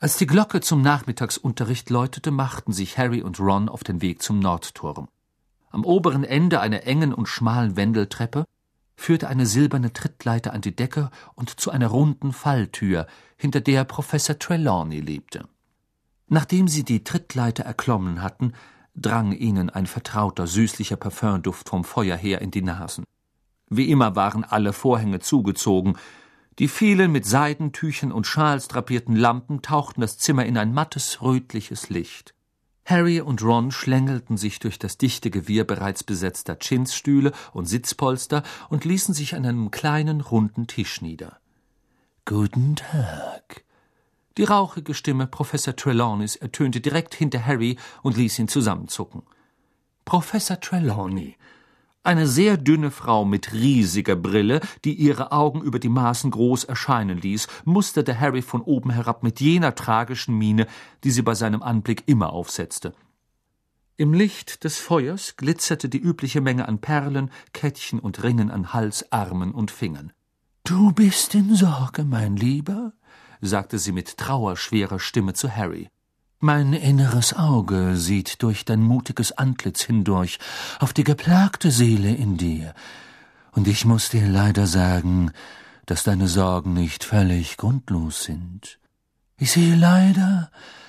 Als die Glocke zum Nachmittagsunterricht läutete, machten sich Harry und Ron auf den Weg zum Nordturm. Am oberen Ende einer engen und schmalen Wendeltreppe führte eine silberne Trittleiter an die Decke und zu einer runden Falltür, hinter der Professor Trelawney lebte. Nachdem sie die Trittleiter erklommen hatten, drang ihnen ein vertrauter, süßlicher Parfümduft vom Feuer her in die Nasen. Wie immer waren alle Vorhänge zugezogen. Die vielen mit Seidentüchern und Schals drapierten Lampen tauchten das Zimmer in ein mattes, rötliches Licht. Harry und Ron schlängelten sich durch das dichte Gewirr bereits besetzter Chinstühle und Sitzpolster und ließen sich an einem kleinen, runden Tisch nieder. »Guten Tag.« Die rauchige Stimme Professor Trelawneys ertönte direkt hinter Harry und ließ ihn zusammenzucken. Professor Trelawney, eine sehr dünne Frau mit riesiger Brille, die ihre Augen über die Maßen groß erscheinen ließ, musterte Harry von oben herab mit jener tragischen Miene, die sie bei seinem Anblick immer aufsetzte. Im Licht des Feuers glitzerte die übliche Menge an Perlen, Kettchen und Ringen an Hals, Armen und Fingern. »Du bist in Sorge, mein Lieber?« sagte sie mit trauerschwerer Stimme zu Harry. »Mein inneres Auge sieht durch dein mutiges Antlitz hindurch auf die geplagte Seele in dir, und ich muß dir leider sagen, dass deine Sorgen nicht völlig grundlos sind. Ich sehe leider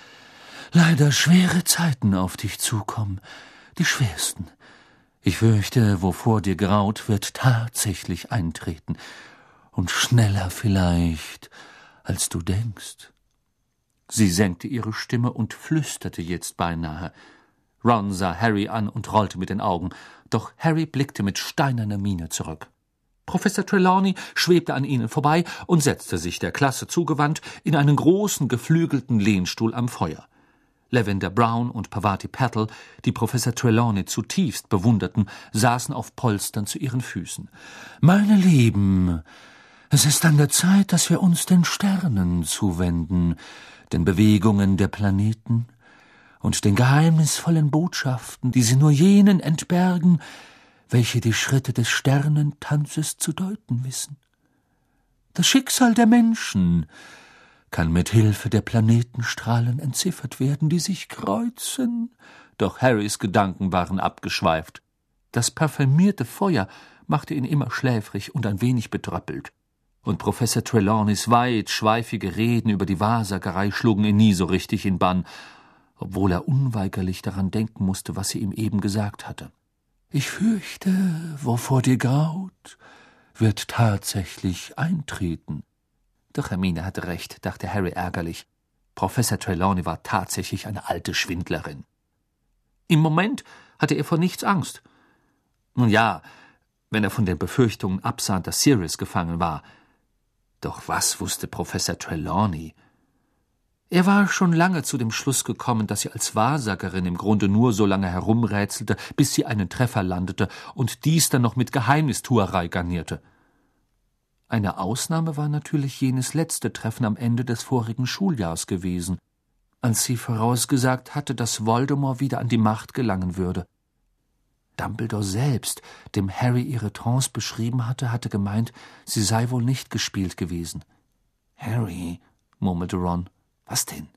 schwere Zeiten auf dich zukommen, die schwersten. Ich fürchte, wovor dir graut, wird tatsächlich eintreten, und schneller vielleicht, als du denkst.« Sie senkte ihre Stimme und flüsterte jetzt beinahe. Ron sah Harry an und rollte mit den Augen, doch Harry blickte mit steinerner Miene zurück. Professor Trelawney schwebte an ihnen vorbei und setzte sich, der Klasse zugewandt, in einen großen, geflügelten Lehnstuhl am Feuer. Lavender Brown und Pavati Patel, die Professor Trelawney zutiefst bewunderten, saßen auf Polstern zu ihren Füßen. »Meine Lieben, es ist an der Zeit, dass wir uns den Sternen zuwenden, den Bewegungen der Planeten und den geheimnisvollen Botschaften, die sie nur jenen entbergen, welche die Schritte des Sternentanzes zu deuten wissen. Das Schicksal der Menschen kann mit Hilfe der Planetenstrahlen entziffert werden, die sich kreuzen.« Doch Harrys Gedanken waren abgeschweift. Das parfümierte Feuer machte ihn immer schläfrig und ein wenig betröppelt. Und Professor Trelawneys weitschweifige Reden über die Wahrsagerei schlugen ihn nie so richtig in Bann, obwohl er unweigerlich daran denken musste, was sie ihm eben gesagt hatte. »Ich fürchte, wovor dir graut, wird tatsächlich eintreten.« Doch Hermine hatte recht, dachte Harry ärgerlich. Professor Trelawney war tatsächlich eine alte Schwindlerin. Im Moment hatte er vor nichts Angst. Nun ja, wenn er von den Befürchtungen absah, dass Sirius gefangen war. Doch was wusste Professor Trelawney? Er war schon lange zu dem Schluss gekommen, dass sie als Wahrsagerin im Grunde nur so lange herumrätselte, bis sie einen Treffer landete und dies dann noch mit Geheimnistuerei garnierte. Eine Ausnahme war natürlich jenes letzte Treffen am Ende des vorigen Schuljahrs gewesen, als sie vorausgesagt hatte, dass Voldemort wieder an die Macht gelangen würde. Dumbledore selbst, dem Harry ihre Trance beschrieben hatte, hatte gemeint, sie sei wohl nicht gespielt gewesen. »Harry«, murmelte Ron, »was denn?«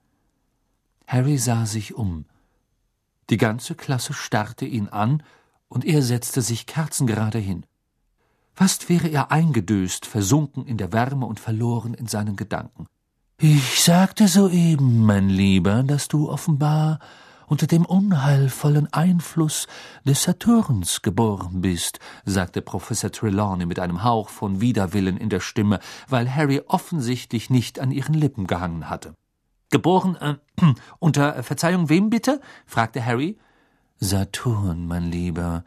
Harry sah sich um. Die ganze Klasse starrte ihn an, und er setzte sich kerzengerade hin. Fast wäre er eingedöst, versunken in der Wärme und verloren in seinen Gedanken. »Ich sagte soeben, mein Lieber, dass du offenbar unter dem unheilvollen Einfluss des Saturns geboren bist«, sagte Professor Trelawney mit einem Hauch von Widerwillen in der Stimme, weil Harry offensichtlich nicht an ihren Lippen gehangen hatte. »Geboren, unter Verzeihung, wem bitte?« fragte Harry. »Saturn, mein Lieber,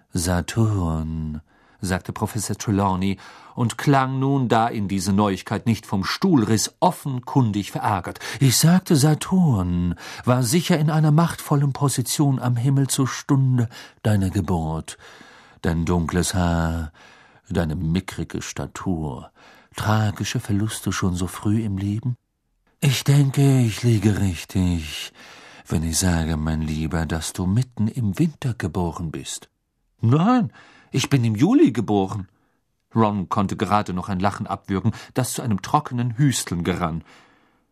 Saturn«, sagte Professor Trelawney und klang nun, da ihn diese Neuigkeit nicht vom Stuhl riss, offenkundig verärgert. »Ich sagte, Saturn war sicher in einer machtvollen Position am Himmel zur Stunde deiner Geburt. Dein dunkles Haar, deine mickrige Statur, tragische Verluste schon so früh im Leben? Ich denke, ich liege richtig, wenn ich sage, mein Lieber, dass du mitten im Winter geboren bist.« »Nein, ich bin im Juli geboren.« Ron konnte gerade noch ein Lachen abwürgen, das zu einem trockenen Hüsteln gerann.